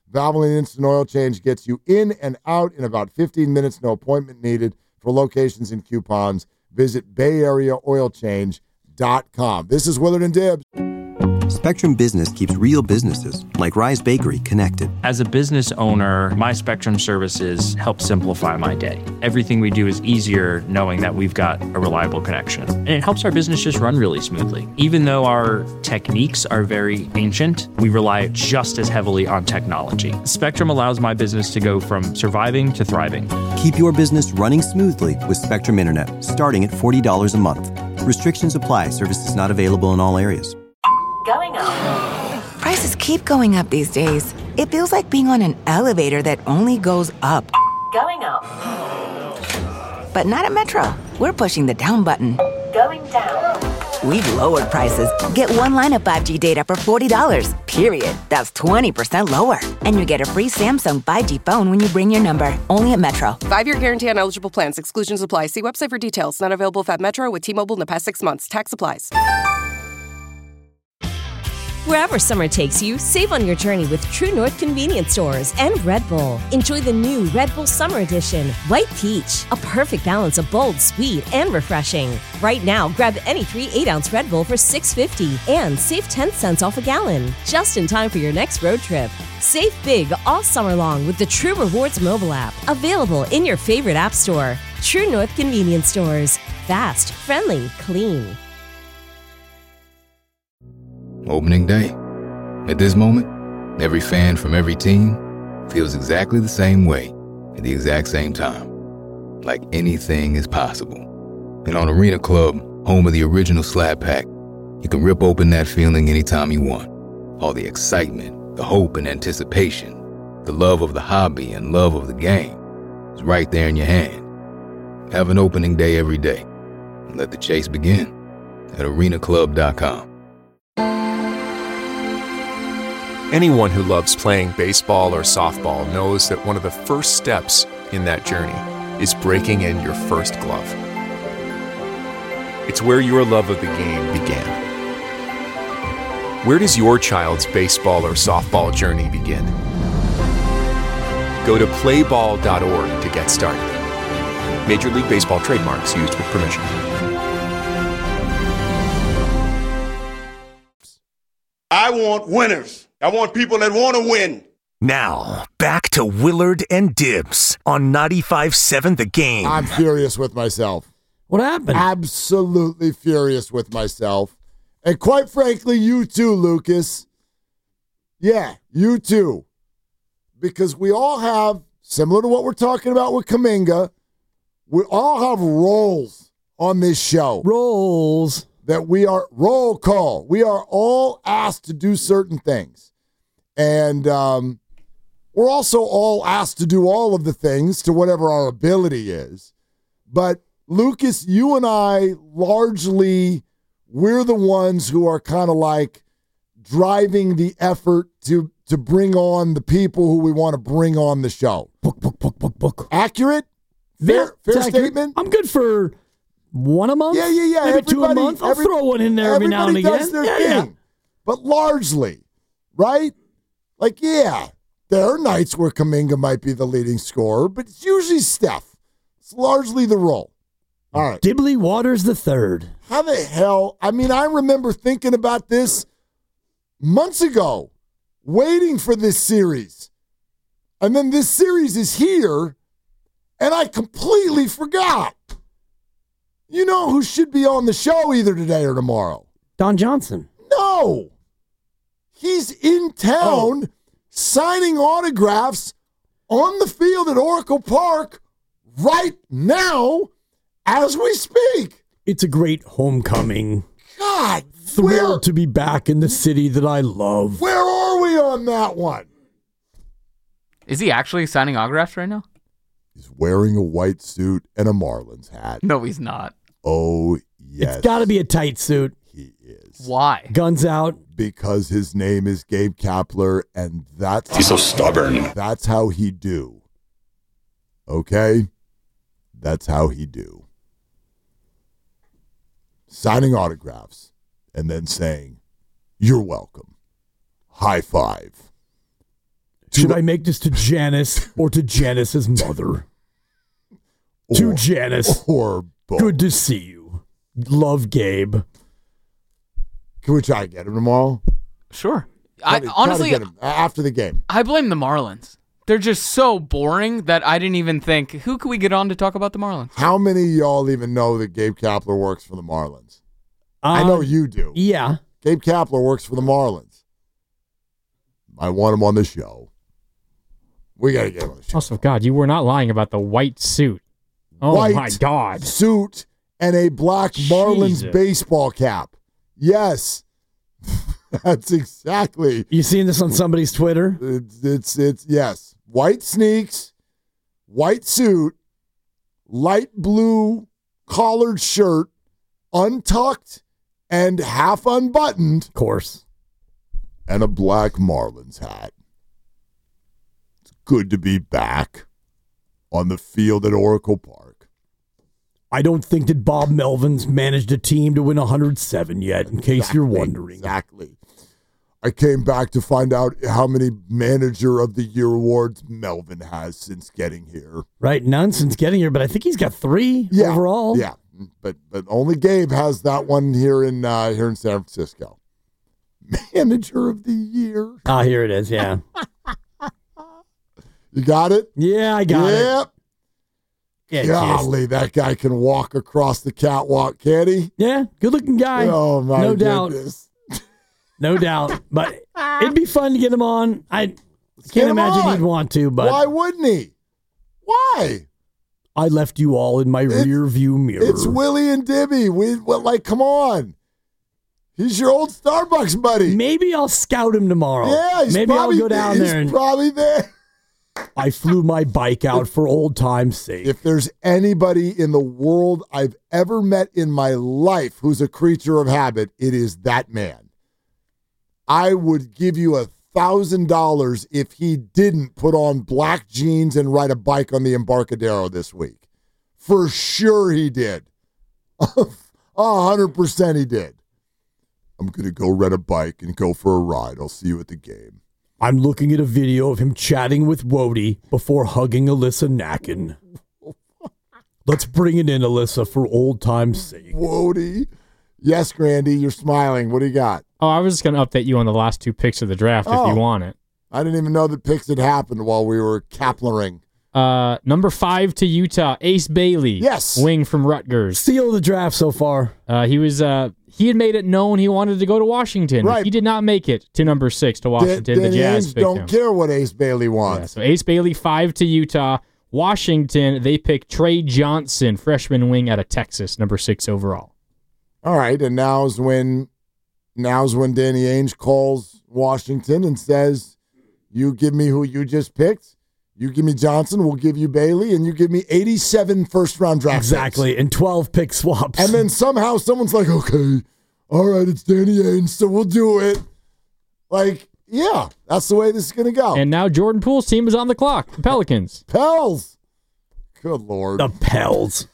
Valvoline Instant Oil Change gets you in and out in about 15 minutes, no appointment needed. For locations and coupons, visit BayAreaOilChange.com. This is Willard and Dibbs. Spectrum Business keeps real businesses, like Rise Bakery, connected. As a business owner, my Spectrum services help simplify my day. Everything we do is easier knowing that we've got a reliable connection. And it helps our business just run really smoothly. Even though our techniques are very ancient, we rely just as heavily on technology. Spectrum allows my business to go from surviving to thriving. Keep your business running smoothly with Spectrum Internet, starting at $40 a month. Restrictions apply. Services not available in all areas. Going up. Prices keep going up these days. It feels like being on an elevator that only goes up. Going up. But not at Metro. We're pushing the down button. Going down. We've lowered prices. Get one line of 5G data for $40, period. That's 20% lower. And you get a free Samsung 5G phone when you bring your number. Only at Metro. 5-year guarantee on eligible plans. Exclusions apply. See website for details. Not available at Metro with T-Mobile in the past 6 months. Tax applies. Wherever summer takes you, save on your journey with True North Convenience Stores and Red Bull. Enjoy the new Red Bull Summer Edition, White Peach, a perfect balance of bold, sweet, and refreshing. Right now, grab any 3 8-ounce Red Bull for $6.50 and save 10 cents off a gallon, just in time for your next road trip. Save big all summer long with the True Rewards mobile app, available in your favorite app store. True North Convenience Stores. Fast, friendly, clean. Opening day. At this moment, every fan from every team feels exactly the same way at the exact same time. Like anything is possible. And on Arena Club, home of the original Slab Pack, you can rip open that feeling anytime you want. All the excitement, the hope and anticipation, the love of the hobby and love of the game is right there in your hand. Have an opening day every day. And let the chase begin at arenaclub.com. Anyone who loves playing baseball or softball knows that one of the first steps in that journey is breaking in your first glove. It's where your love of the game began. Where does your child's baseball or softball journey begin? Go to playball.org to get started. Major League Baseball trademarks used with permission. I want winners. I want people that want to win. Now, back to Willard and Dibbs on 95.7 The Game. I'm furious with myself. What happened? Absolutely furious with myself. And quite frankly, you too, Lucas. Yeah, you too. Because we all have, similar to what we're talking about with Kuminga, we all have roles on this show. Roles. That we are, roll call. We are all asked to do certain things. And we're also all asked to do all of the things to whatever our ability is. But Lucas, you and I, largely, we're the ones who are kind of like driving the effort to bring on the people who we want to bring on the show. Book. Accurate? Fair statement? I'm good for one a month? Yeah. Maybe 2 a month? I'll throw one in there every now and again. Does their thing. But largely, right? Like, yeah, there are nights where Kuminga might be the leading scorer, but it's usually Steph. It's largely the role. All right. Dibbly Waters the third. How the hell? I mean, I remember thinking about this months ago, waiting for this series. And then this series is here, and I completely forgot. You know who should be on the show either today or tomorrow? Don Johnson. No. He's in town signing autographs on the field at Oracle Park right now as we speak. It's a great homecoming. God, thrilled to be back in the city that I love. Where are we on that one? Is he actually signing autographs right now? He's wearing a white suit and a Marlins hat. No, he's not. Oh, yes. It's got to be a tight suit. He is. Why? Guns out. Because his name is Gabe Kapler, and that's... He's so stubborn. That's how he do. Okay? That's how he do. Signing autographs and then saying, "You're welcome. High five." Should I make this to Janice or to Janice's mother? To Janice. Or both. Good to see you. Love, Gabe. Can we try to get him tomorrow? Sure. Honestly, get him after the game. I blame the Marlins. They're just so boring that I didn't even think, who could we get on to talk about the Marlins? How many of y'all even know that Gabe Kapler works for the Marlins? I know you do. Yeah. Gabe Kapler works for the Marlins. I want him on the show. We got to get him on the show. Also, God, you were not lying about the white suit. Oh, white my God. Suit and a black Marlins baseball cap. Yes. That's exactly. You seen this on somebody's Twitter? It's yes. White sneaks, white suit, light blue collared shirt, untucked and half unbuttoned. Of course. And a black Marlins hat. It's good to be back on the field at Oracle Park. I don't think that Bob Melvin's managed a team to win 107 yet, in case you're wondering. Exactly. I came back to find out how many Manager of the Year awards Melvin has since getting here. Right, none since getting here, but I think he's got 3 overall. Yeah, but only Gabe has that one here in San Francisco. Manager of the Year. Ah, here it is, yeah. You got it? Yeah, I got it. Yeah, golly, that guy can walk across the catwalk, can he? Yeah, good-looking guy. Oh, my no goodness. doubt. No doubt. But it'd be fun to get him on. I can't imagine he'd want to, but... Why wouldn't he? Why? I left you all in my rear view mirror. It's Willie and Dibby. Come on. He's your old Starbucks buddy. Maybe I'll scout him tomorrow. Yeah, maybe I'll go down there. He's probably there. I flew my bike out for old time's sake. If there's anybody in the world I've ever met in my life who's a creature of habit, it is that man. I would give you $1,000 if he didn't put on black jeans and ride a bike on the Embarcadero this week. For sure he did. 100% he did. I'm going to go rent a bike and go for a ride. I'll see you at the game. I'm looking at a video of him chatting with Wody before hugging Alyssa Nacken. Let's bring it in, Alyssa, for old time's sake. Wody. Yes, Grandy, you're smiling. What do you got? Oh, I was just going to update you on the last 2 picks of the draft if you want it. I didn't even know that picks had happened while we were Kaplering. Number 5 to Utah, Ace Bailey. Yes. Wing from Rutgers. Steal of the draft so far. He had made it known he wanted to go to Washington. Right. He did not make it to number 6 to Washington. The Jazz picked don't him. care what Ace Bailey wants. Yeah, so Ace Bailey, 5 to Utah. Washington, they pick Trey Johnson, freshman wing out of Texas, number 6 overall. All right, and now's when Danny Ainge calls Washington and says, you give me who you just picked. You give me Johnson, we'll give you Bailey, and you give me 87 first-round draft Exactly, picks. and 12 pick swaps. And then somehow someone's like, okay, all right, it's Danny Ainge, so we'll do it. Like, yeah, that's the way this is going to go. And now Jordan Poole's team is on the clock, the Pelicans. Pels. Good Lord. The Pels.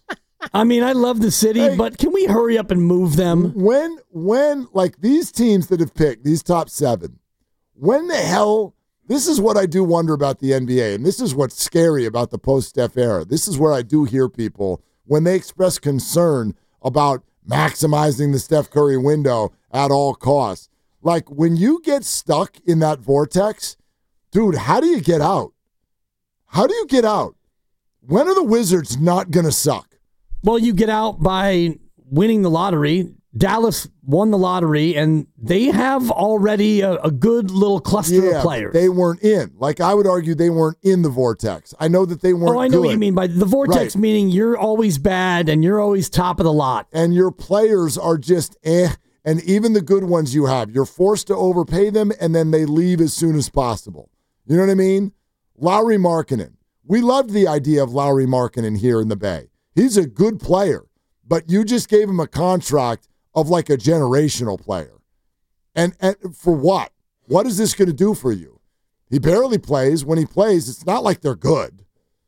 I mean, I love the city, but can we hurry up and move them? When, like, these teams that have picked, these top 7, when the hell... This is what I do wonder about the NBA, and this is what's scary about the post-Steph era. This is where I do hear people, when they express concern about maximizing the Steph Curry window at all costs. Like, when you get stuck in that vortex, dude, how do you get out? How do you get out? When are the Wizards not going to suck? Well, you get out by winning the lottery. Dallas won the lottery, and they have already a good little cluster of players. They weren't in. Like, I would argue they weren't in the vortex. I know that they weren't I know good. what you mean by the vortex, Right. meaning you're always bad and you're always top of the lot. And your players are just and even the good ones you have, you're forced to overpay them, and then they leave as soon as possible. You know what I mean? Lauri Markkanen. We loved the idea of Lauri Markkanen here in the Bay. He's a good player, but you just gave him a contract of like a generational player. And for what? What is this going to do for you? He barely plays. When he plays, it's not like they're good.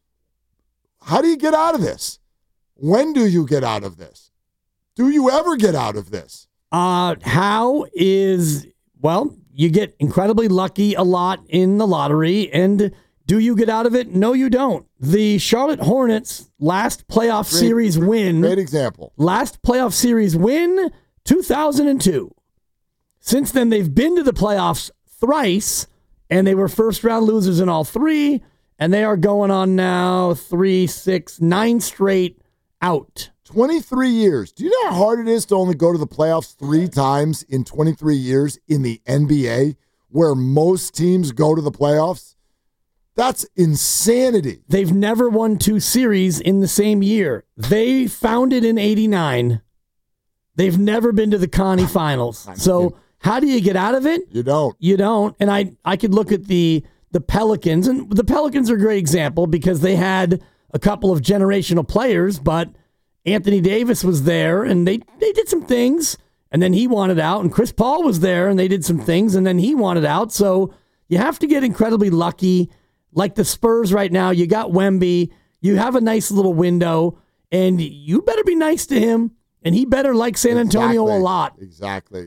How do you get out of this? When do you get out of this? Do you ever get out of this? How is, well, you get incredibly lucky a lot in the lottery. And do you get out of it? No, you don't. The Charlotte Hornets last playoff series win. Great example. Last playoff series win, 2002. Since then, they've been to the playoffs thrice, and they were first-round losers in all three, and they are going on now 3, 6, 9 straight out. 23 years. Do you know how hard it is to only go to the playoffs 3 times in 23 years in the NBA, where most teams go to the playoffs? That's insanity. They've never won 2 series in the same year. They founded in 89. They've never been to the Connie Finals. So how do you get out of it? You don't. You don't. And I could look at the Pelicans, and the Pelicans are a great example because they had a couple of generational players, but Anthony Davis was there, and they did some things, and then he wanted out, and Chris Paul was there, and they did some things, and then he wanted out. So you have to get incredibly lucky. Like the Spurs right now, you got Wemby, you have a nice little window, and you better be nice to him, and he better like San Antonio a lot. Exactly.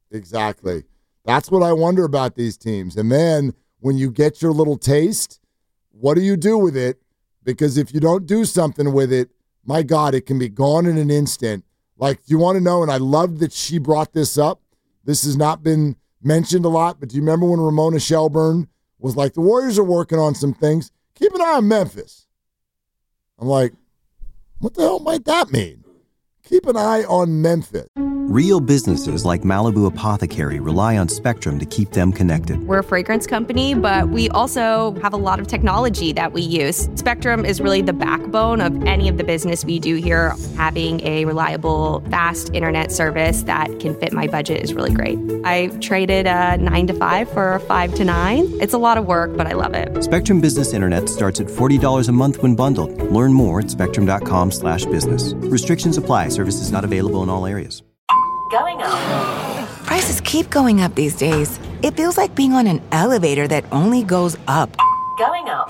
That's what I wonder about these teams. And then when you get your little taste, what do you do with it? Because if you don't do something with it, my God, it can be gone in an instant. Like, do you want to know, and I love that she brought this up. This has not been mentioned a lot, but do you remember when Ramona Shelburne was like, the Warriors are working on some things. Keep an eye on Memphis. I'm like, what the hell might that mean? Keep an eye on Memphis. Real businesses like Malibu Apothecary rely on Spectrum to keep them connected. We're a fragrance company, but we also have a lot of technology that we use. Spectrum is really the backbone of any of the business we do here. Having a reliable, fast internet service that can fit my budget is really great. I traded a 9 to 5 for a 5 to 9. It's a lot of work, but I love it. Spectrum Business Internet starts at $40 a month when bundled. Learn more at spectrum.com/business. Restrictions apply. Services not available in all areas. Going up. Prices keep going up these days. It feels like being on an elevator that only goes up. Going up.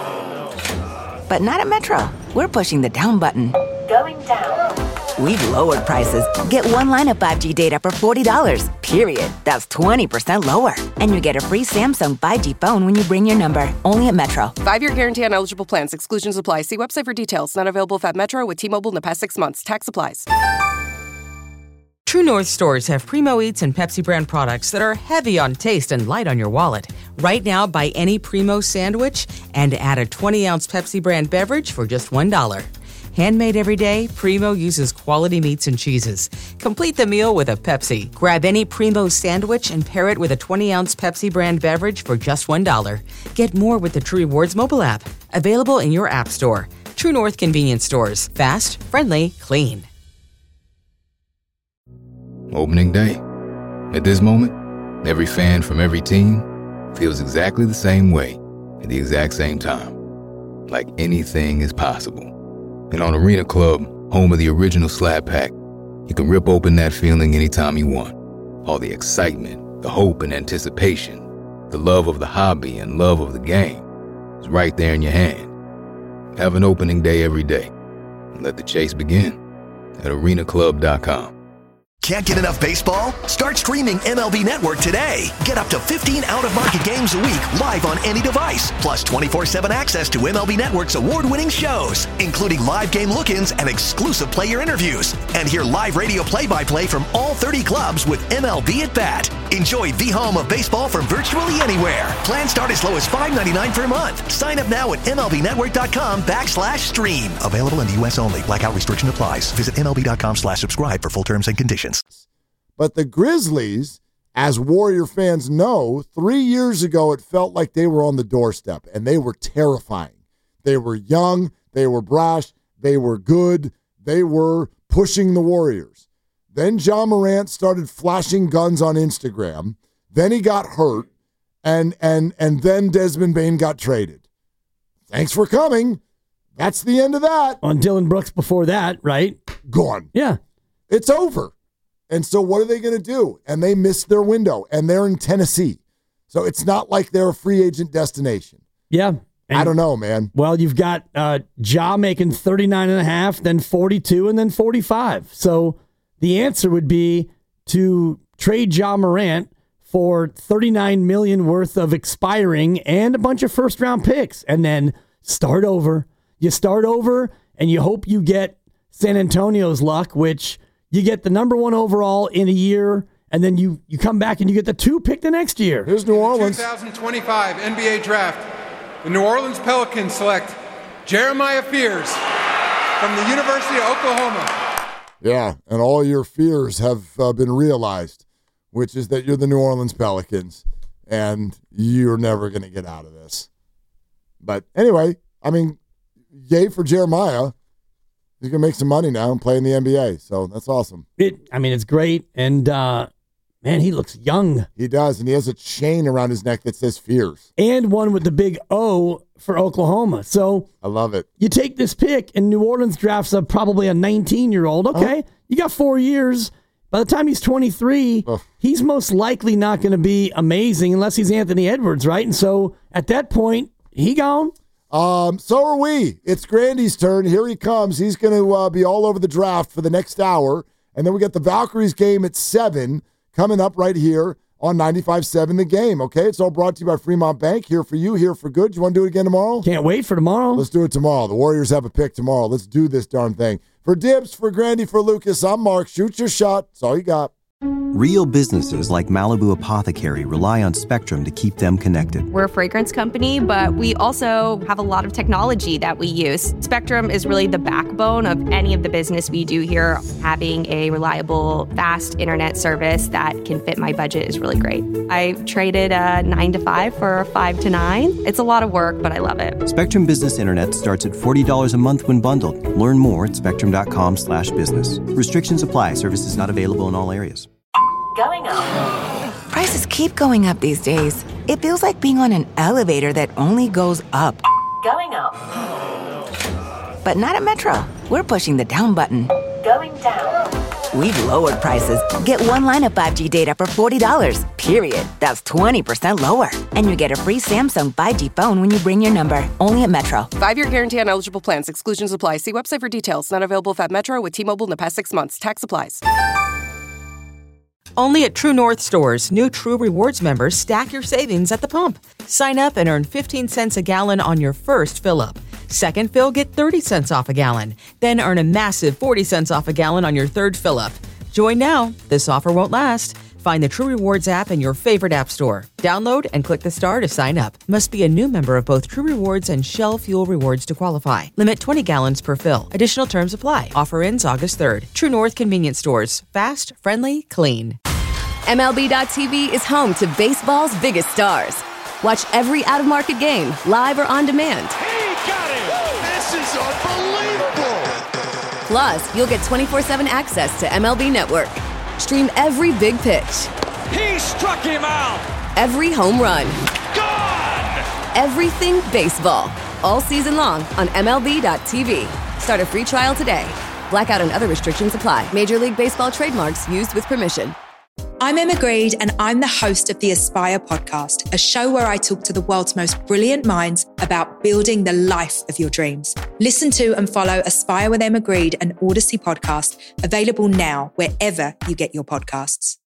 But not at Metro. We're pushing the down button. Going down. We've lowered prices. Get one line of 5G data for $40, period. That's 20% lower. And you get a free Samsung 5G phone when you bring your number. Only at Metro. 5-year guarantee on eligible plans. Exclusions apply. See website for details. Not available at Metro with T-Mobile in the past 6 months. Tax applies. True North stores have Primo Eats and Pepsi brand products that are heavy on taste and light on your wallet. Right now, buy any Primo sandwich and add a 20-ounce Pepsi brand beverage for just $1. Handmade every day, Primo uses quality meats and cheeses. Complete the meal with a Pepsi. Grab any Primo sandwich and pair it with a 20-ounce Pepsi brand beverage for just $1. Get more with the True Rewards mobile app. Available in your app store. True North convenience stores. Fast, friendly, clean. Opening day. At this moment, every fan from every team feels exactly the same way at the exact same time. Like anything is possible. And on Arena Club, home of the original Slab Pack, you can rip open that feeling anytime you want. All the excitement, the hope and anticipation, the love of the hobby and love of the game is right there in your hand. Have an opening day every day. And let the chase begin at arenaclub.com. Can't get enough baseball? Start streaming MLB Network today. Get up to 15 out-of-market games a week live on any device, plus 24/7 access to MLB Network's award-winning shows, including live game look-ins and exclusive player interviews. And hear live radio play-by-play from all 30 clubs with MLB at Bat. Enjoy the home of baseball from virtually anywhere. Plans start as low as $5.99 per month. Sign up now at MLBnetwork.com/stream. Available in the U.S. only. Blackout restriction applies. Visit MLB.com/subscribe for full terms and conditions. But the Grizzlies, as Warrior fans know, 3 years ago it felt like they were on the doorstep, and they were terrifying. They were young, they were brash, they were good, they were pushing the Warriors. Then Ja Morant started flashing guns on Instagram. Then he got hurt, and then Desmond Bane got traded. Thanks for coming. That's the end of that. On Dylan Brooks before that, right? Gone. Yeah. It's over. And so what are they going to do? And they missed their window, and they're in Tennessee. So it's not like they're a free agent destination. Yeah. I don't know, man. Well, you've got Ja making 39.5, then 42, and then 45. So the answer would be to trade Ja Morant for $39 million worth of expiring and a bunch of first-round picks, and then start over. You start over, and you hope you get San Antonio's luck, which you get the number 1 overall in a year, and then you come back and you get the 2 pick the next year. Here's New Orleans. 2025 NBA Draft. The New Orleans Pelicans select Jeremiah Fears from the University of Oklahoma. Yeah, and all your fears have been realized, which is that you're the New Orleans Pelicans, and you're never going to get out of this. But anyway, I mean, yay for Jeremiah. He's going to make some money now and play in the NBA, so that's awesome. It's great, and man, he looks young. He does, and he has a chain around his neck that says Fears. And one with the big O for Oklahoma. So I love it. You take this pick, and New Orleans drafts probably a 19-year-old. Okay, You got 4 years. By the time he's 23, he's most likely not going to be amazing unless he's Anthony Edwards, right? And so at that point, he gone. So are we. It's Grandy's turn. Here he comes. He's going to be all over the draft for the next hour. And then we got the Valkyries game at 7 coming up right here on 95.7 The Game. Okay, it's all brought to you by Fremont Bank. Here for you, here for good. You want to do it again tomorrow? Can't wait for tomorrow. Let's do it tomorrow. The Warriors have a pick tomorrow. Let's do this darn thing. For Dibs, for Grandy, for Lucas, I'm Mark. Shoot your shot. That's all you got. Real businesses like Malibu Apothecary rely on Spectrum to keep them connected. We're a fragrance company, but we also have a lot of technology that we use. Spectrum is really the backbone of any of the business we do here. Having a reliable, fast internet service that can fit my budget is really great. I traded a 9 to 5 for a 5 to 9. It's a lot of work, but I love it. Spectrum Business Internet starts at $40 a month when bundled. Learn more at spectrum.com/business. Restrictions apply. Services not available in all areas. Going up. Prices keep going up these days. It feels like being on an elevator that only goes up. Going up. But not at Metro. We're pushing the down button. Going down. We've lowered prices. Get one line of 5G data for $40, period. That's 20% lower. And you get a free Samsung 5G phone when you bring your number. Only at Metro. 5-year guarantee on eligible plans. Exclusions apply. See website for details. Not available at Metro with T-Mobile in the past 6 months. Tax applies. Only at True North stores, new True Rewards members stack your savings at the pump. Sign up and earn 15 cents a gallon on your first fill-up. Second fill, get 30 cents off a gallon. Then earn a massive 40 cents off a gallon on your third fill-up. Join now. This offer won't last. Find the True Rewards app in your favorite app store. Download and click the star to sign up. Must be a new member of both True Rewards and Shell Fuel Rewards to qualify. Limit 20 gallons per fill. Additional terms apply. Offer ends August 3rd. True North Convenience Stores. Fast, friendly, clean. MLB.tv is home to baseball's biggest stars. Watch every out-of-market game, live or on demand. He got it! This is unbelievable! Plus, you'll get 24/7 access to MLB Network. Stream every big pitch. He struck him out! Every home run. Gone! Everything baseball. All season long on MLB.tv. Start a free trial today. Blackout and other restrictions apply. Major League Baseball trademarks used with permission. I'm Emma Greed, and I'm the host of the Aspire podcast, a show where I talk to the world's most brilliant minds about building the life of your dreams. Listen to and follow Aspire with Emma Greed, an Odyssey podcast, available now wherever you get your podcasts.